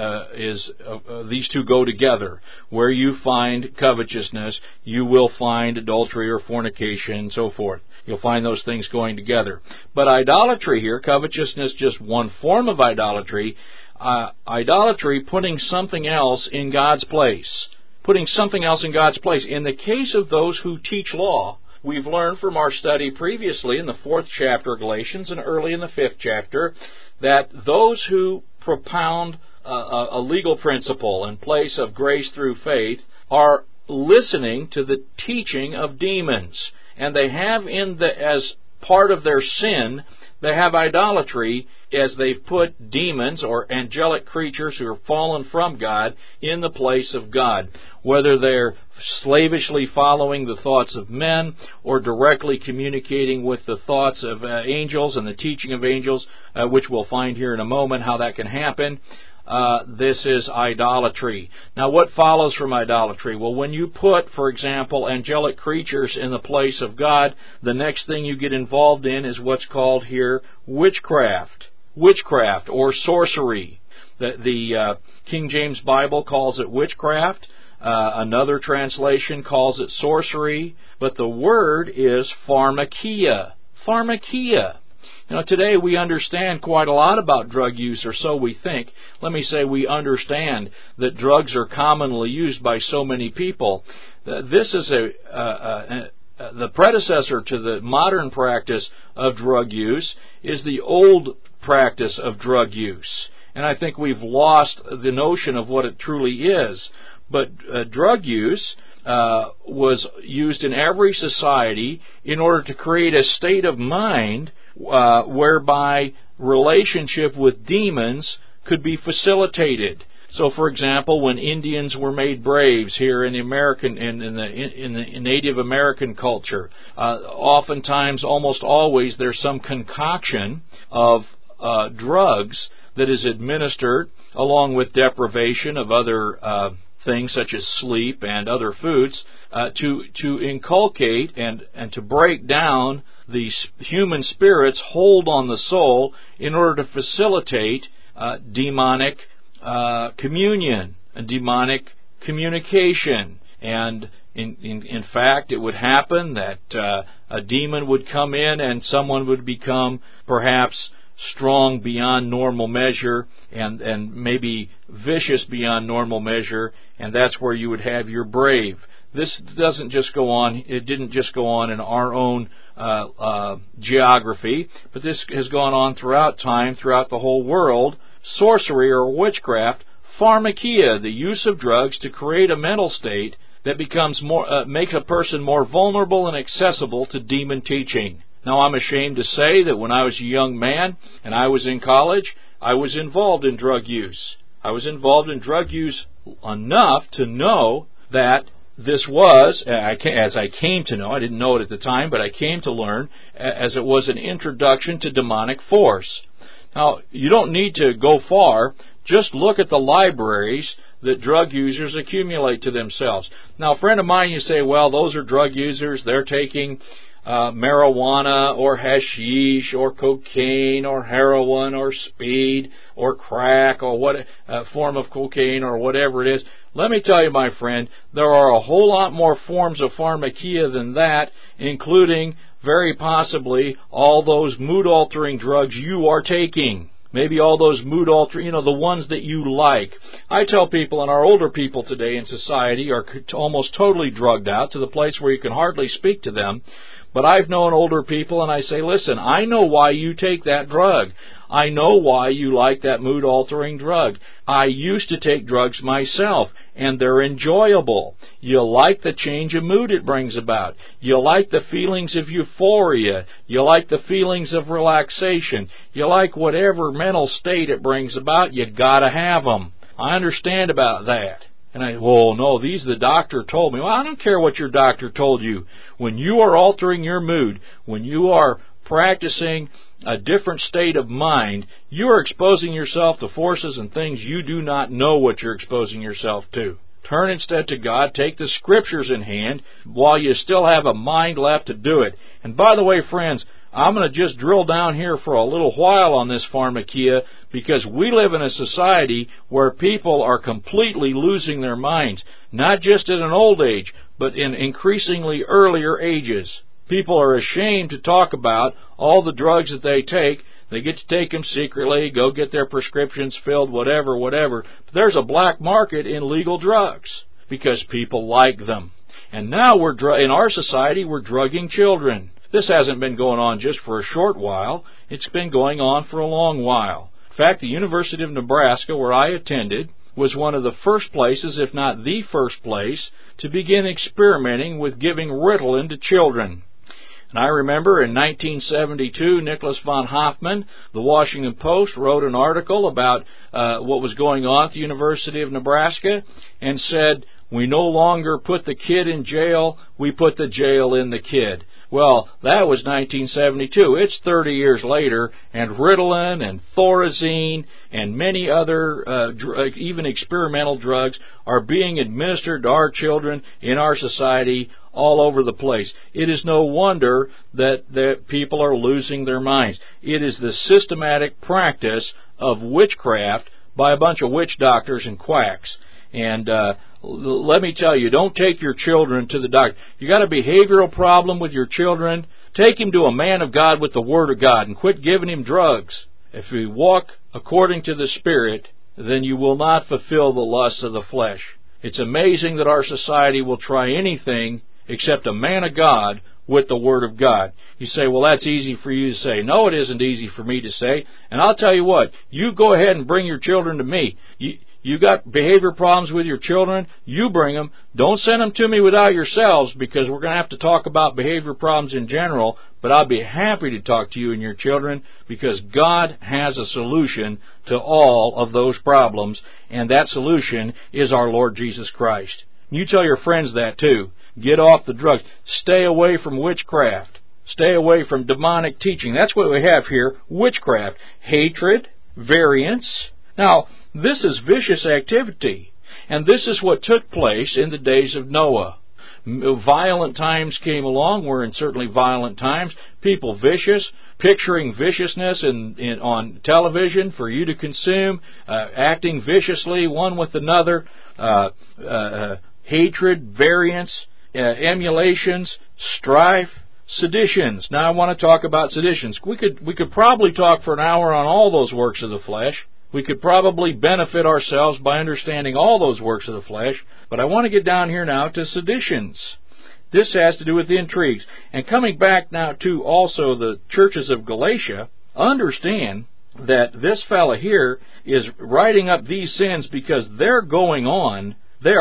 these two go together. Where you find covetousness, you will find adultery or fornication and so forth. You'll find those things going together. But idolatry here, covetousness, just one form of idolatry. Idolatry, putting something else in God's place. Putting something else in God's place. In the case of those who teach law, we've learned from our study previously in the 4th chapter of Galatians and early in the 5th chapter that those who propound a legal principle in place of grace through faith, are listening to the teaching of demons. And they have as part of their sin, they have idolatry, as they've put demons or angelic creatures who are fallen from God in the place of God. Whether they're slavishly following the thoughts of men or directly communicating with the thoughts of angels and the teaching of angels, which we'll find here in a moment how that can happen. This is idolatry. Now, what follows from idolatry? Well, when you put, for example, angelic creatures in the place of God, the next thing you get involved in is what's called here witchcraft. Witchcraft or sorcery. The King James Bible calls it witchcraft. Another translation calls it sorcery. But the word is pharmakia. Pharmakia. You know, today we understand quite a lot about drug use, or so we think. Let me say we understand that drugs are commonly used by so many people. This is the predecessor to the modern practice of drug use is the old practice of drug use. And I think we've lost the notion of what it truly is. But drug use was used in every society in order to create a state of mind whereby relationship with demons could be facilitated. So, for example, when Indians were made braves here in the American, in the Native American culture, oftentimes, almost always, there's some concoction of drugs that is administered along with deprivation of other things such as sleep and other foods to inculcate and to break down the human spirit's hold on the soul in order to facilitate demonic communion and demonic communication. And in fact, it would happen that a demon would come in and someone would become perhaps strong beyond normal measure and maybe vicious beyond normal measure, and that's where you would have your brave. This doesn't just go on, it didn't just go on in our own geography, but this has gone on throughout time, throughout the whole world. Sorcery or witchcraft, pharmakia, the use of drugs to create a mental state that becomes makes a person more vulnerable and accessible to demon teaching. Now, I'm ashamed to say that when I was a young man and I was in college, I was involved in drug use. I was involved in drug use enough to know that this was, as I came to know, I didn't know it at the time, but I came to learn, as it was an introduction to demonic force. Now, you don't need to go far. Just look at the libraries that drug users accumulate to themselves. Now, a friend of mine, you say, well, those are drug users. They're taking marijuana or hashish or cocaine or heroin or speed or crack or what form of cocaine or whatever it is. Let me tell you, my friend, there are a whole lot more forms of pharmakia than that, including very possibly all those mood-altering drugs you are taking. Maybe all those mood-altering, the ones that you like. I tell people, and our older people today in society are almost totally drugged out to the place where you can hardly speak to them. But I've known older people, and I say, listen, I know why you take that drug. I know why you like that mood-altering drug. I used to take drugs myself, and they're enjoyable. You like the change of mood it brings about. You like the feelings of euphoria. You like the feelings of relaxation. You like whatever mental state it brings about. You gotta have them. I understand about that. And no, the doctor told me. Well, I don't care what your doctor told you. When you are altering your mood, when you are practicing a different state of mind, you are exposing yourself to forces and things you do not know what you're exposing yourself to. Turn instead to God. Take the Scriptures in hand while you still have a mind left to do it. And by the way, friends, I'm going to just drill down here for a little while on this pharmakia, because we live in a society where people are completely losing their minds, not just at an old age, but in increasingly earlier ages. People are ashamed to talk about all the drugs that they take. They get to take them secretly, go get their prescriptions filled, whatever. But there's a black market in legal drugs because people like them. And now in our society, we're drugging children. This hasn't been going on just for a short while. It's been going on for a long while. In fact, the University of Nebraska, where I attended, was one of the first places, if not the first place, to begin experimenting with giving Ritalin to children. And I remember in 1972, Nicholas von Hoffman, the Washington Post, wrote an article about what was going on at the University of Nebraska and said, "We no longer put the kid in jail, we put the jail in the kid." Well, that was 1972. It's 30 years later, and Ritalin and Thorazine and many other, even experimental drugs, are being administered to our children in our society all over the place. It is no wonder that people are losing their minds. It is the systematic practice of witchcraft by a bunch of witch doctors and quacks. And let me tell you, don't take your children to the doctor. You got a behavioral problem with your children, take him to a man of God with the Word of God and quit giving him drugs. If you walk according to the Spirit, then you will not fulfill the lusts of the flesh. It's amazing that our society will try anything except a man of God with the Word of God. You say, well, that's easy for you to say. No, it isn't easy for me to say. And I'll tell you what, you go ahead and bring your children to me. You got behavior problems with your children, you bring them. Don't send them to me without yourselves, because we're going to have to talk about behavior problems in general, but I'll be happy to talk to you and your children, because God has a solution to all of those problems, and that solution is our Lord Jesus Christ. You tell your friends that too. Get off the drugs. Stay away from witchcraft. Stay away from demonic teaching. That's what we have here, witchcraft. Hatred, variance. Now, this is vicious activity, and this is what took place in the days of Noah. Violent times came along. We're in certainly violent times. People vicious, picturing viciousness on television for you to consume, acting viciously one with another, hatred, variance, emulations, strife, seditions. Now I want to talk about seditions. We could probably talk for an hour on all those works of the flesh. We could probably benefit ourselves by understanding all those works of the flesh, but I want to get down here now to seditions. This has to do with intrigues. And coming back now to also the churches of Galatia, understand that this fellow here is writing up these sins because they are going on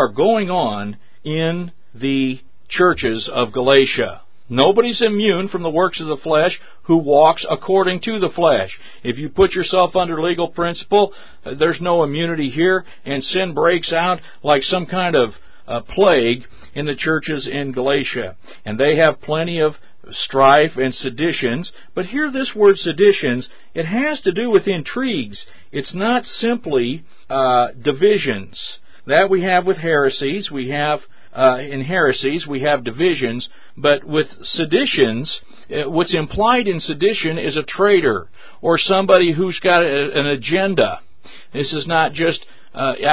in the churches of Galatia. Nobody's immune from the works of the flesh who walks according to the flesh. If you put yourself under legal principle, there's no immunity here, and sin breaks out like some kind of plague in the churches in Galatia. And they have plenty of strife and seditions. But here this word seditions, it has to do with intrigues. It's not simply divisions. That we have with heresies. We have in heresies, we have divisions, but with seditions, what's implied in sedition is a traitor or somebody who's got an agenda. This is not just the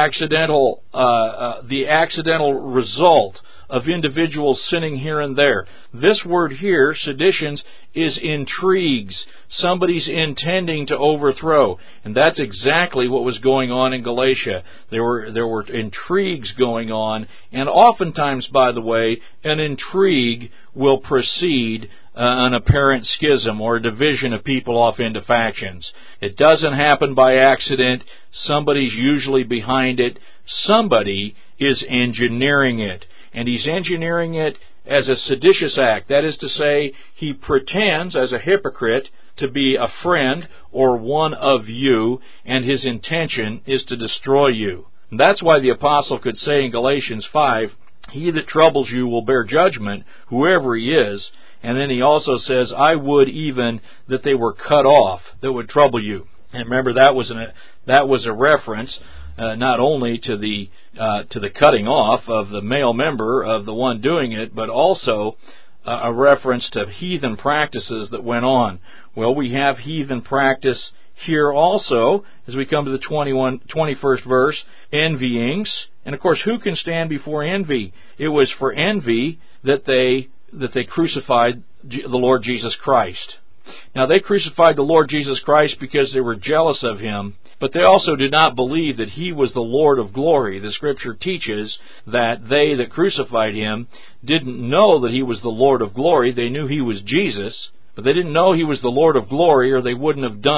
accidental result of individuals sinning here and there. This word here, seditions, is intrigues. Somebody's intending to overthrow. And that's exactly what was going on in Galatia. There were intrigues going on, and oftentimes, by the way, an intrigue will precede an apparent schism or a division of people off into factions. It doesn't happen by accident. Somebody's usually behind it. Somebody is engineering it. And he's engineering it as a seditious act. That is to say, he pretends as a hypocrite to be a friend or one of you, and his intention is to destroy you. And that's why the apostle could say in Galatians 5, he that troubles you will bear judgment, whoever he is. And then he also says, I would even that they were cut off that would trouble you. And remember, that was a reference not only to the cutting off of the male member of the one doing it, but also a reference to heathen practices that went on. Well, we have heathen practice here also, as we come to the 21st verse, envyings. And of course, who can stand before envy? It was for envy that they crucified the Lord Jesus Christ. Now, they crucified the Lord Jesus Christ because they were jealous of Him, but they also did not believe that He was the Lord of glory. The Scripture teaches that they that crucified Him didn't know that He was the Lord of glory. They knew He was Jesus, but they didn't know He was the Lord of glory, or they wouldn't have done it.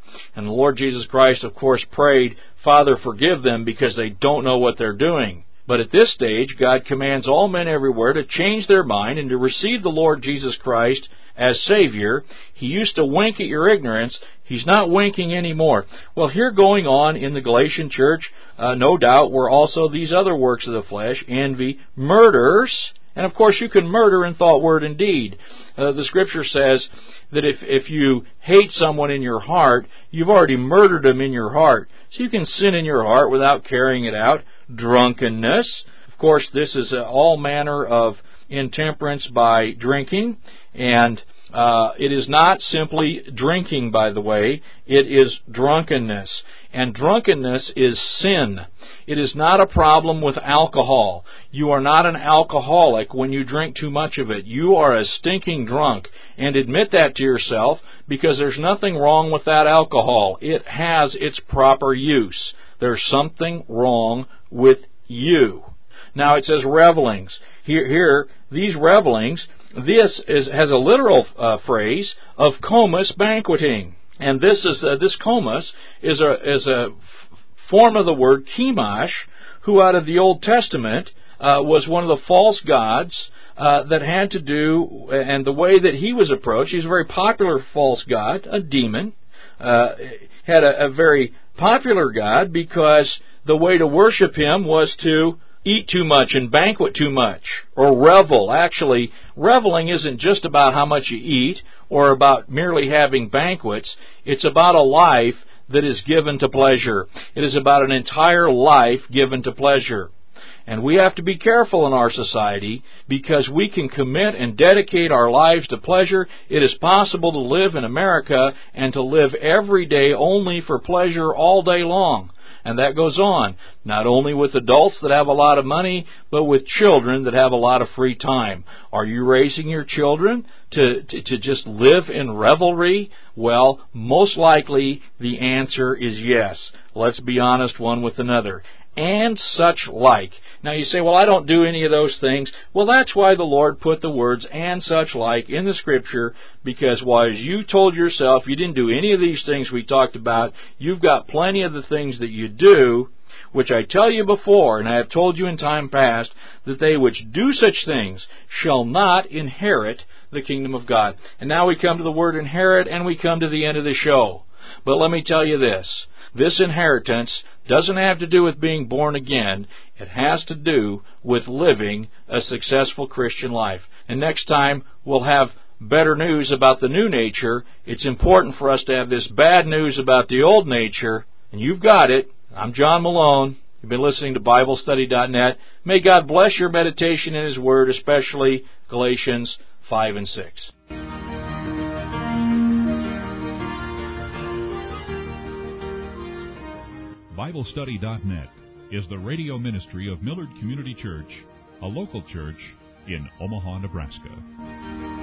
And the Lord Jesus Christ, of course, prayed, Father, forgive them because they don't know what they're doing. But at this stage, God commands all men everywhere to change their mind and to receive the Lord Jesus Christ as Savior. He used to wink at your ignorance. He's not winking anymore. Well, here going on in the Galatian church, no doubt, were also these other works of the flesh, envy, murders, and of course you can murder in thought, word, and deed. The Scripture says that if you hate someone in your heart, you've already murdered them in your heart. So you can sin in your heart without carrying it out. Drunkenness. Of course, this is all manner of intemperance by drinking, and it is not simply drinking, by the way. It is drunkenness. And drunkenness is sin. It is not a problem with alcohol. You are not an alcoholic when you drink too much of it. You are a stinking drunk. And admit that to yourself, because there's nothing wrong with that alcohol. It has its proper use. There's something wrong with you. Now it says revelings. Here, these revelings, has a literal phrase of comus banqueting. And this comus is a form of the word chemosh, who out of the Old Testament was one of the false gods that had to do, and the way that he was approached, he was a very popular false god, a demon, had a very popular god because the way to worship him was to eat too much and banquet too much, or revel. Actually, reveling isn't just about how much you eat or about merely having banquets. It's about a life that is given to pleasure. It is about an entire life given to pleasure. And we have to be careful in our society, because we can commit and dedicate our lives to pleasure. It is possible to live in America and to live every day only for pleasure all day long. And that goes on, not only with adults that have a lot of money, but with children that have a lot of free time. Are you raising your children to just live in revelry? Well, most likely the answer is yes. Let's be honest one with another. And such like. Now you say, well, I don't do any of those things. Well, that's why the Lord put the words and such like in the Scripture, because while you told yourself you didn't do any of these things we talked about, you've got plenty of the things that you do, which I tell you before, and I have told you in time past, that they which do such things shall not inherit the kingdom of God. And now we come to the word inherit, and we come to the end of the show. But let me tell you this. This inheritance doesn't have to do with being born again. It has to do with living a successful Christian life. And next time we'll have better news about the new nature. It's important for us to have this bad news about the old nature. And you've got it. I'm John Malone. You've been listening to BibleStudy.net. May God bless your meditation in His Word, especially Galatians 5 and 6. BibleStudy.net is the radio ministry of Millard Community Church, a local church in Omaha, Nebraska.